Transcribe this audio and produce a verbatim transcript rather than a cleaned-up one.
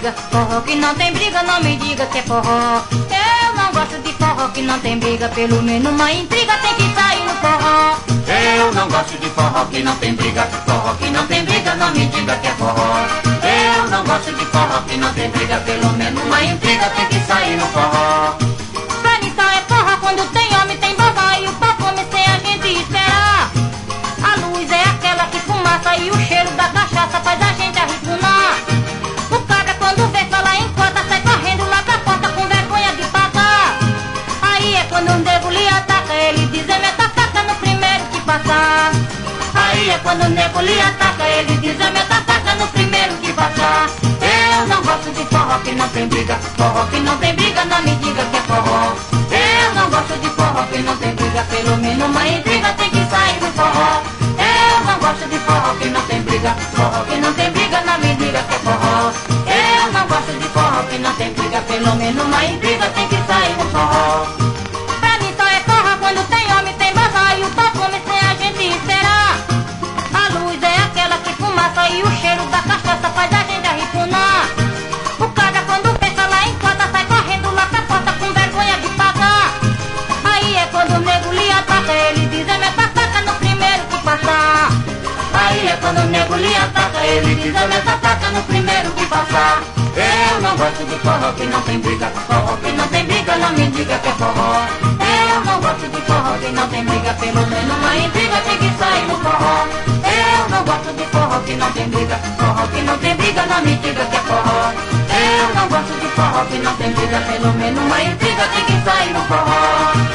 briga. Forró que não tem briga, não me diga que é forró. Eu não gosto de forró que não tem briga, pelo menos uma intriga tem que sair no forró. Eu não gosto de forró que não tem briga. Forró que não tem briga, não me diga que é forró. Eu não gosto de forró que não tem briga, pelo menos uma intriga tem que sair no forró. Pra mim só é forró quando tem homem, tem bobó e o pau come sem a gente esperar. A luz é aquela que fumaça e o cheiro da cachaça faz a gente arripunar. O cabra quando vê falar em cota sai correndo lá pra porta com vergonha de pagar. Aí é quando o nego lhe ataca, ele diz é meta faca no primeiro que passar. Aí é quando o nego lhe ataca, ele diz é meta faca no primeiro que passar. Eu não gosto de forró que não tem briga. Forró que não tem briga, não me diga que é forró. Eu não gosto de forró que não tem briga, pelo menos uma intriga tem que sair no forró. Eu não gosto de forró que não tem briga. Forró que não tem briga, não me diga que é forró. Eu não gosto de forró que não tem briga, pelo menos uma intriga tem que sair no forró. Pra mim só é forró quando tem homem, tem bobó e o pau come sem a gente esperar. A luz é aquela que fumaça e o cheiro da cachaça faz a gente arripunar. O cabra quando pensa lá em cota sai correndo lá pra porta com vergonha de pagar. Aí é quando o nego lhe ataca, ele diz é meta faca no primeiro que passar. Aí é quando o nego lhe ataca, ele diz é meta faca no primeiro que passar. Eu não gosto de forró que não tem briga. Forró que não tem briga, não me diga que é forró. Eu não gosto de forró que não tem briga, pelo menos uma intriga tem que sair no forró. Eu não gosto de forró que não tem briga. Forró que não tem briga, não me diga que é forró. Eu não gosto de forró que não tem briga, pelo menos uma intriga tem que sair no forró.